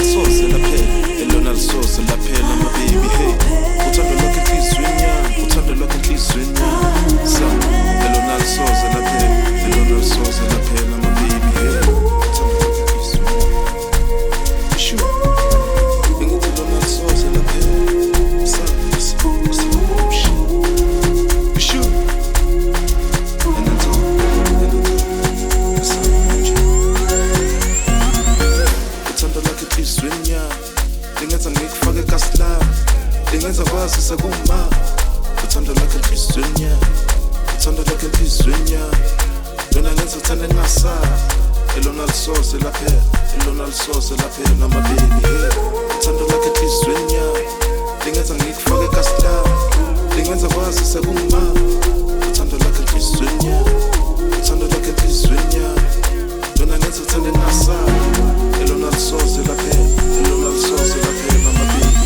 alisoze laphela elona alisoze laphela my baby hey uthando lwakho enhlizweni yami uthando lwakho enhlizweni yami sa elona alisoze laphela elona alisoze laphela my baby hey uthando lwakho enhlizweni sure engithi elona alisoze laphela sa sure uthando lwakho enhlizweni yami lingenza ngikufake ekasilami lingenza kwazisa kuma uthando lwakho enhlizweni yami uthando lwakho enhlizweni yami lona ngenza uthanda ngingasazi elona lisoze laphela elona lisoze laphela my baby hey uthando lwakho enhlizweni yami lingenza ngikufake ekasilami lingenza kwazisa kuma uthando lwakho enhlizweni yami uthando lwakho enhlizweni yami lona ngenza uthanda ngingasazi elona lisoze laphela elona lisoze laphela my baby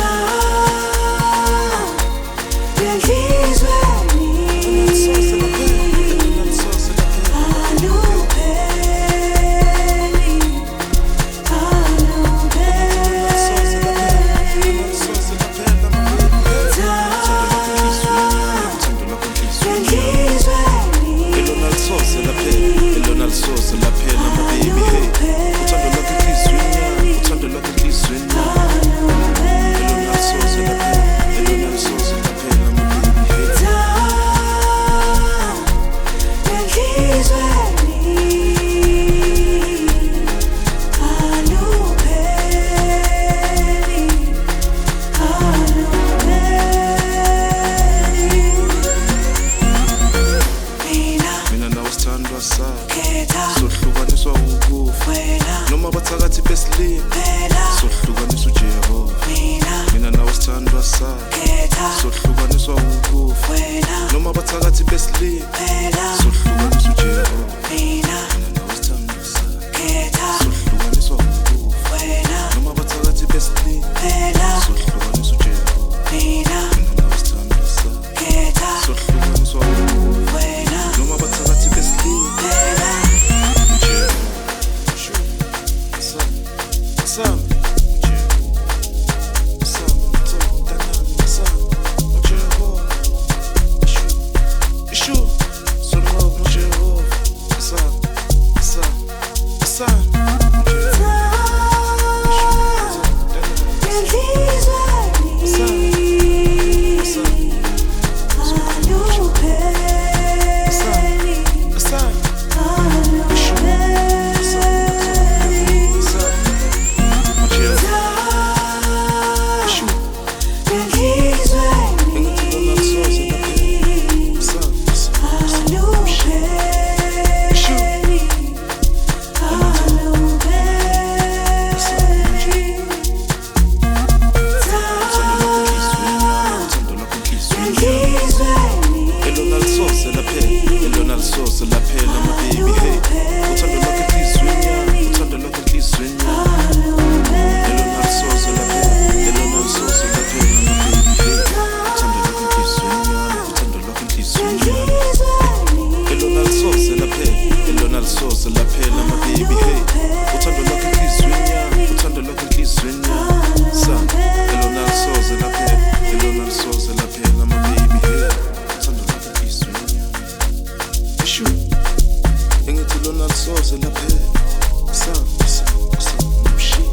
sohlukaniswa ukufa noma bathakathi besilimi sohlukaniswa uJehova mina nawe sithandwa sakhe sohlukaniswa ukufa noma bathakathi besilimi sohlukaniswa uJehova mina nawe sithandwa sakhe sohlukaniswa ukufa noma bathakathi besilimi sohlukaniswa uJehova mina nawe sithandwa sakhe sohlukaniswa ukufa noma bathakathi besilimi Engithi lona lisoze laphela sa